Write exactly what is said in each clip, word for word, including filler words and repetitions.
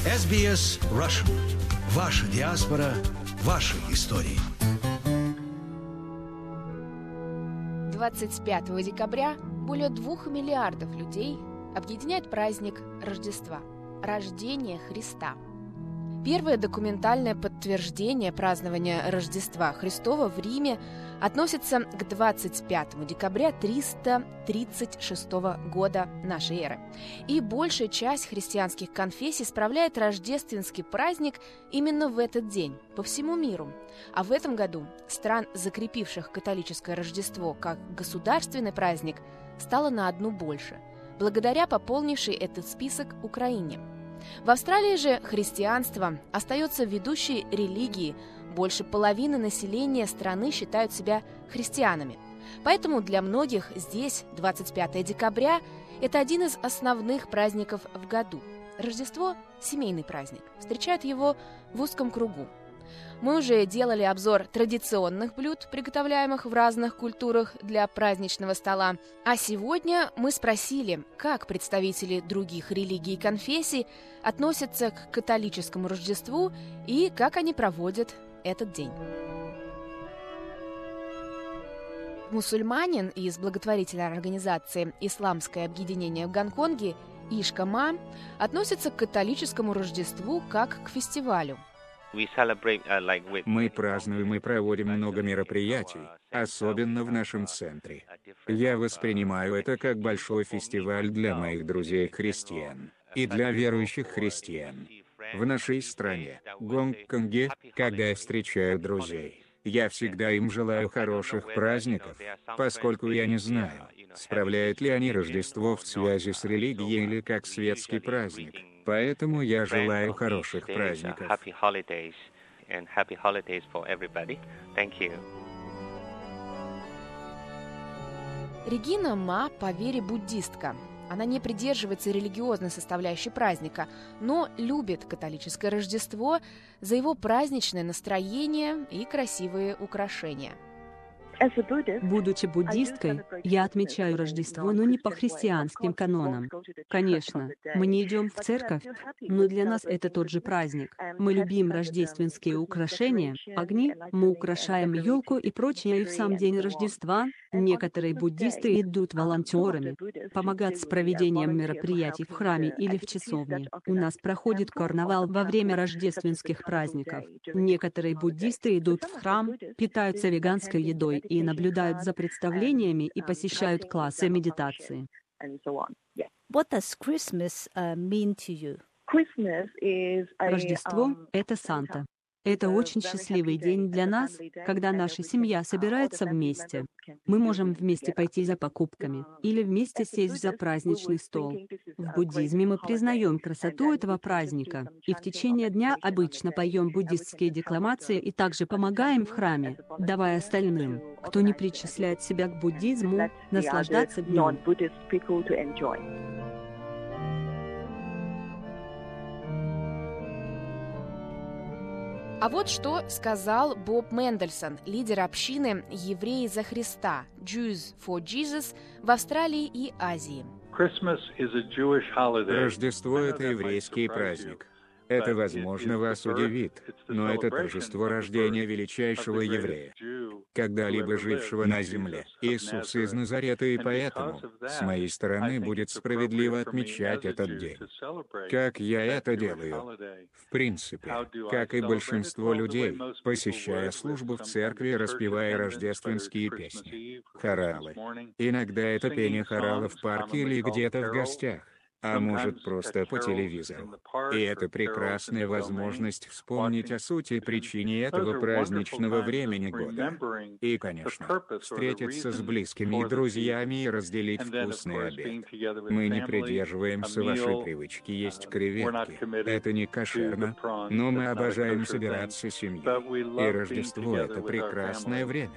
эс би эс Russian. Ваша диаспора, ваши истории. двадцать пятого декабря более двух миллиардов людей объединяет праздник Рождества – рождение Христа. Первое документальное подтверждение празднования Рождества Христова в Риме относится к двадцать пятому декабря триста тридцать шестого года нашей эры. И большая часть христианских конфессий справляет рождественский праздник именно в этот день, по всему миру. А в этом году стран, закрепивших католическое Рождество как государственный праздник, стало на одну больше, благодаря пополнившей этот список Украине. В Австралии же христианство остается ведущей религией. Больше половины населения страны считают себя христианами. Поэтому для многих здесь двадцать пятого декабря – это один из основных праздников в году. Рождество – семейный праздник. Встречают его в узком кругу. Мы уже делали обзор традиционных блюд, приготовляемых в разных культурах для праздничного стола. А сегодня мы спросили, как представители других религий и конфессий относятся к католическому Рождеству и как они проводят этот день. Мусульманин из благотворительной организации «Исламское объединение в Гонконге» Ишка Ма относится к католическому Рождеству как к фестивалю. Мы празднуем и проводим много мероприятий, особенно в нашем центре. Я воспринимаю это как большой фестиваль для моих друзей-христиан и для верующих христиан. В нашей стране, Гонконге, когда я встречаю друзей, я всегда им желаю хороших праздников, поскольку я не знаю, справляют ли они Рождество в связи с религией или как светский праздник. Поэтому я желаю хороших праздников. Регина Ма по вере буддистка. Она не придерживается религиозной составляющей праздника, но любит католическое Рождество за его праздничное настроение и красивые украшения. Будучи буддисткой, я отмечаю Рождество, но не по христианским канонам. Конечно, мы не идем в церковь, но для нас это тот же праздник. Мы любим рождественские украшения, огни, мы украшаем елку и прочее, и в сам день Рождества некоторые буддисты идут волонтерами, помогать с проведением мероприятий в храме или в часовне. У нас проходит карнавал во время рождественских праздников. Некоторые буддисты идут в храм, питаются веганской едой и наблюдают за представлениями и посещают классы медитации. What does Christmas uh, mean to you? Рождество — это Санта. Это очень счастливый день для нас, когда наша семья собирается вместе. Мы можем вместе пойти за покупками или вместе сесть за праздничный стол. В буддизме мы признаем красоту этого праздника, и в течение дня обычно поем буддистские декламации и также помогаем в храме, давая остальным, кто не причисляет себя к буддизму, наслаждаться днем. А вот что сказал Боб Мендельсон, лидер общины «Евреи за Христа» Jews for Jesus в Австралии и Азии. Рождество — это еврейский праздник. Это, возможно, вас удивит, но это торжество рождения величайшего еврея, когда-либо жившего на земле, Иисуса из Назарета, и поэтому, с моей стороны, будет справедливо отмечать этот день. Как я это делаю? В принципе, как и большинство людей, посещая службу в церкви, распевая рождественские песни, хоралы. Иногда это пение хорала в парке или где-то в гостях, а может просто по телевизору. И это прекрасная возможность вспомнить о сути и причине этого праздничного времени года. И, конечно, встретиться с близкими и друзьями и разделить вкусный обед. Мы не придерживаемся вашей привычки есть креветки. Это не кошерно, но мы обожаем собираться семьей. И Рождество — это прекрасное время.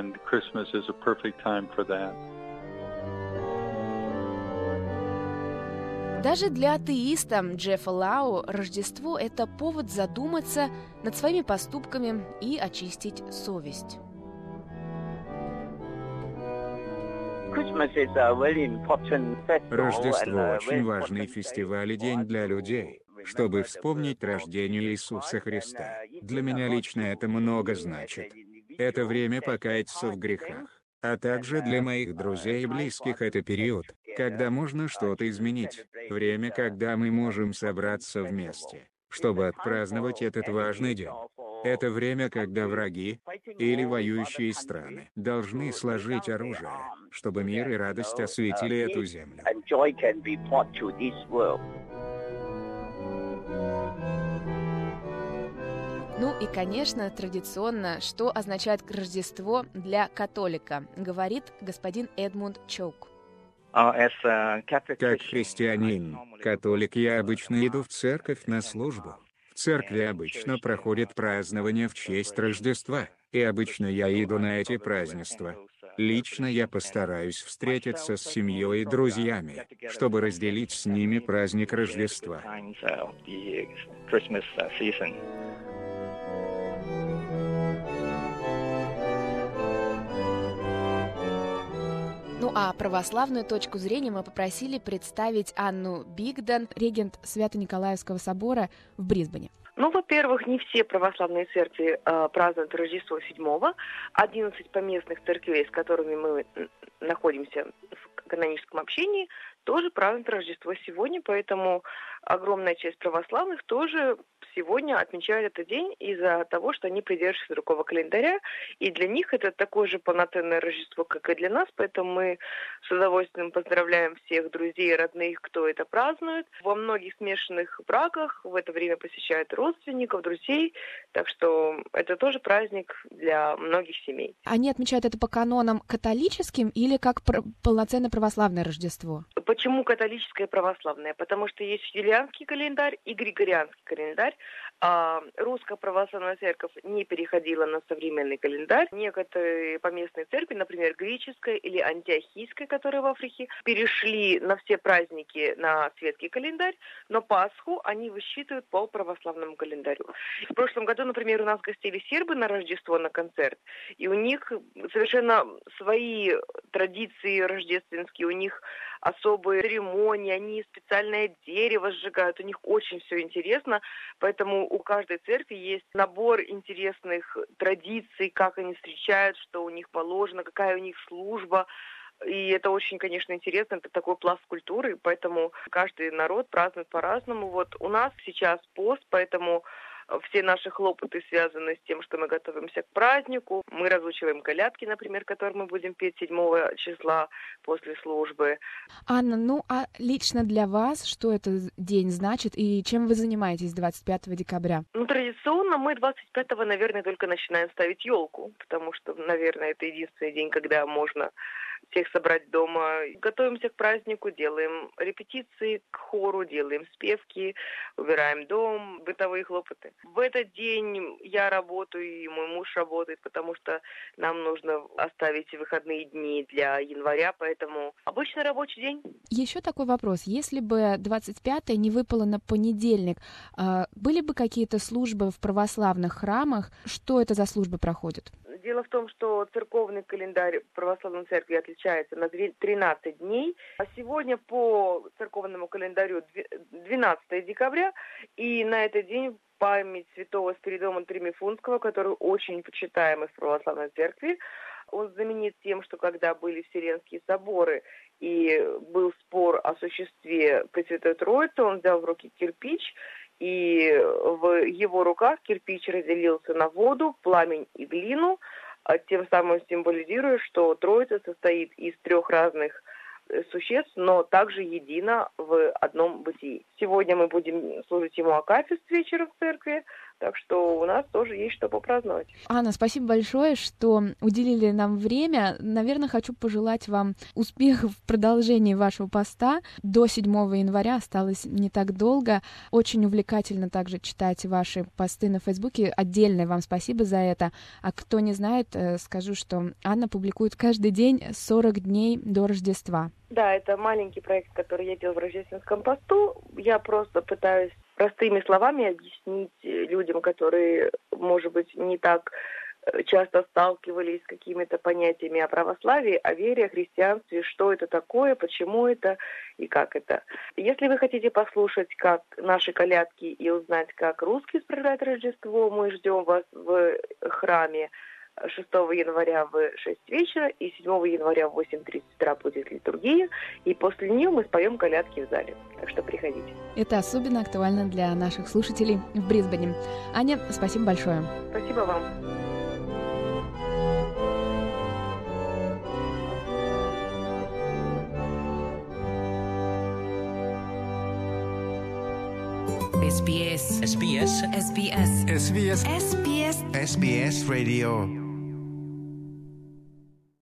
Даже для атеиста Джеффа Лау Рождество – это повод задуматься над своими поступками и очистить совесть. Рождество – очень важный фестиваль и день для людей, чтобы вспомнить рождение Иисуса Христа. Для меня лично это много значит. Это время покаяться в грехах. А также для моих друзей и близких это период, когда можно что-то изменить. Время, когда мы можем собраться вместе, чтобы отпраздновать этот важный день. Это время, когда враги или воюющие страны должны сложить оружие, чтобы мир и радость осветили эту землю. Ну и, конечно, традиционно, что означает Рождество для католика, говорит господин Эдмунд Чоук. Как христианин, католик, я обычно иду в церковь на службу. В церкви обычно проходит празднование в честь Рождества, и обычно я иду на эти празднества. Лично я постараюсь встретиться с семьей и друзьями, чтобы разделить с ними праздник Рождества. Ну а православную точку зрения мы попросили представить Анну Бигдан, регент Свято-Николаевского собора в Брисбене. Ну, во-первых, не все православные церкви э, празднуют Рождество седьмого. одиннадцать поместных церквей, с которыми мы находимся в каноническом общении, тоже празднуют Рождество сегодня, поэтому огромная часть православных тоже сегодня отмечают этот день из-за того, что они придерживаются другого календаря, и для них это такое же полноценное Рождество, как и для нас, поэтому мы с удовольствием поздравляем всех друзей и родных, кто это празднует. Во многих смешанных браках в это время посещают родственников, друзей, так что это тоже праздник для многих семей. Они отмечают это по канонам католическим или как пр- полноценное православное Рождество? Почему католическое и православное? Потому что есть юлианский календарь и григорианский календарь. А русская православная церковь не переходила на современный календарь. Некоторые поместные церкви, например, греческая или антиохийская, которая в Африке, перешли на все праздники на светский календарь, но Пасху они высчитывают по православному календарю. В прошлом году, например, у нас гостили сербы на Рождество, на концерт, и у них совершенно свои традиции рождественские, у них особые церемонии, они специальное дерево сжигают, у них очень все интересно, поэтому у каждой церкви есть набор интересных традиций, как они встречают, что у них положено, какая у них служба. И это очень, конечно, интересно, это такой пласт культуры, поэтому каждый народ празднует по-разному. Вот у нас сейчас пост, поэтому все наши хлопоты связаны с тем, что мы готовимся к празднику. Мы разучиваем колядки, например, которые мы будем петь седьмого числа после службы. Анна, ну а лично для вас что этот день значит и чем вы занимаетесь двадцать пятого декабря? Ну, традиционно мы двадцать пятого, наверное, только начинаем ставить елку, потому что, наверное, это единственный день, когда можно всех собрать дома. Готовимся к празднику, делаем репетиции к хору, делаем спевки, убираем дом, бытовые хлопоты. В этот день я работаю, и мой муж работает, потому что нам нужно оставить выходные дни для января, поэтому обычный рабочий день. Еще такой вопрос. Если бы двадцать пятое не выпало на понедельник, были бы какие-то службы в православных храмах? Что это за службы проходят? Дело в том, что церковный календарь православной церкви отличается на тринадцать дней. А сегодня по церковному календарю двенадцатого декабря, и на этот день память святого Спиридона Тримифунского, который очень почитаемый в православной церкви. Он знаменит тем, что когда были Вселенские соборы и был спор о существе Пресвятой Троицы, он взял в руки кирпич, и в его руках кирпич разделился на воду, пламень и глину, тем самым символизируя, что Троица состоит из трех разных существ, но также едино в одном бытии. Сегодня мы будем служить ему акафист вечером в церкви, так что у нас тоже есть что попраздновать. Анна, спасибо большое, что уделили нам время. Наверное, хочу пожелать вам успехов в продолжении вашего поста. До седьмого января осталось не так долго. Очень увлекательно также читать ваши посты на Фейсбуке. Отдельное вам спасибо за это. А кто не знает, скажу, что Анна публикует каждый день сорок дней до Рождества. Да, это маленький проект, который я делаю в рождественском посту. Я просто пытаюсь простыми словами объяснить людям, которые, может быть, не так часто сталкивались с какими-то понятиями о православии, о вере, о христианстве, что это такое, почему это и как это. Если вы хотите послушать, как наши колядки и узнать, как русские справляют Рождество, мы ждем вас в храме шестого января в шесть вечера и седьмого января в восемь тридцать утра будет литургия, и после нее мы споем колядки в зале. Так что приходите. Это особенно актуально для наших слушателей в Брисбене. Аня, спасибо большое. Спасибо вам. эс би эс. эс би эс. эс би эс. эс би эс. эс би эс. эс би эс Radio